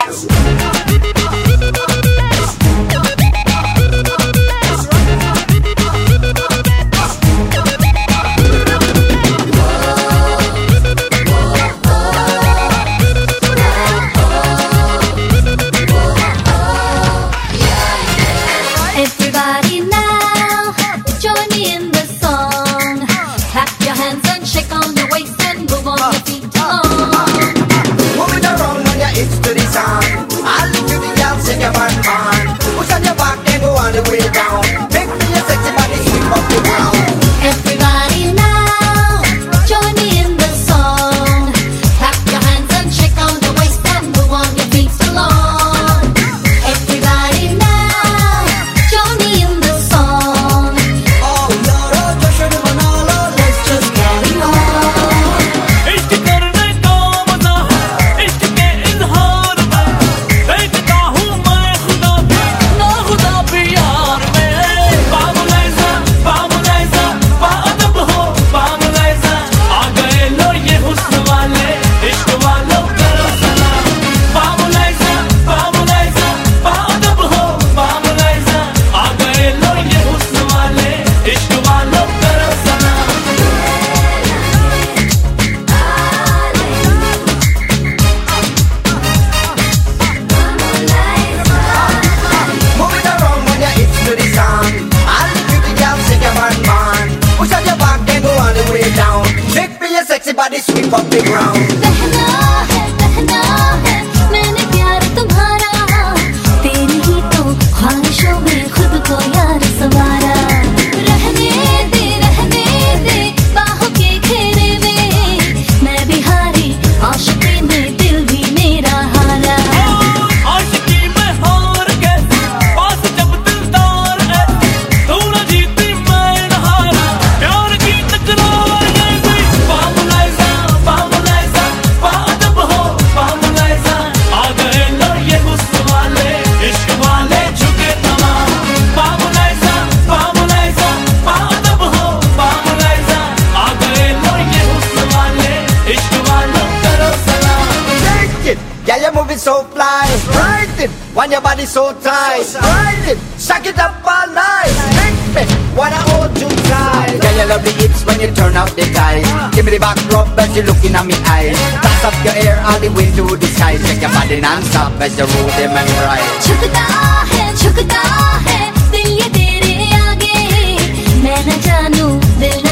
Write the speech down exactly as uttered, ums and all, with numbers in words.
Everybody now, join me in the song. Clap your hands and shake on your waist and move on your feet along. Move it around on your hips to the sound. I'll lift you the girls in your band man. Push on your back and go all the way down. Make me your sexy body sweep up the ground. Everybody now, join me in the song. Clap your hands and shake on your waist and move on your feet along. Everybody now, join me in the song. Oh Lord, oh जश्न मना लो, let's just carry on. इश्क करने का मजा है, इश्क के इजहार में देखता हूँ मैं खुदा भी, ना खुदा भी यार में। बामुलाइजा, बामुलाइजा, बाअदब हो बामुलाइजा, आ गए लो ये हुस्न वाले, इश्क वालों करो सलाम। बामुलाइजा, बामुलाइजा, बाअदब हो बामुलाइजा, आ गए लो ये हुस्न वाले, इश्क वालों करो सलाम। Move it around on your hips to the sound. I'll lift you the girls in your band man. Push on your back and go all the way down. Make me your sexy body sweep up the ground. पहना है, पहना है, मैंने प्यार तुम्हारा, तेरी ही तो ख्वाहिशों में खुद को यार सवारा। रहने दे, रहने दे, बाहों के घेरे में, मैं भी हारी, आशिकी में दिल भी मेरा हारा। आशिकी में हार गए, पास जब दिलदार है, तू न जीती मैं न हारा, प्यार की तकरार है कोई। बामुलाइजा, बामुलाइजा, बाअदब हो बामुलाइजा, आ गए लो ये हुस्न वाले, इश्क वाले झुके तमाम। बामुलाइजा, बामुलाइजा, बाअदब हो बामुलाइजा, आ गए लो ये हुस्न वाले, इश्क वालों करो सलाम। Shake it, yeah, you're moving so fly. Right it, when your body so tight. Right it, shake it up all night. Make me wanna hold you tight. Yeah, you love the hips when you turn out the guys. Give me the back rub as you're looking at me eyes. Toss up your hair all the way to the sky. Shake your body non-stop as you roll them and ride. झुकता है, झुकता है, दिल ये तेरे आगे, मैं न जानू दिल न